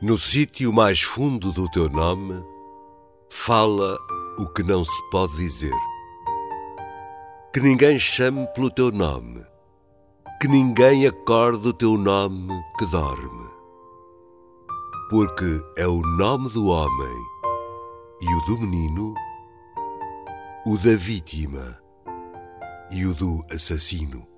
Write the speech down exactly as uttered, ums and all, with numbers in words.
No sítio mais fundo do teu nome, fala o que não se pode dizer. Que ninguém chame pelo teu nome, que ninguém acorde o teu nome que dorme. Porque é o nome do homem e o do menino, o da vítima e o do assassino.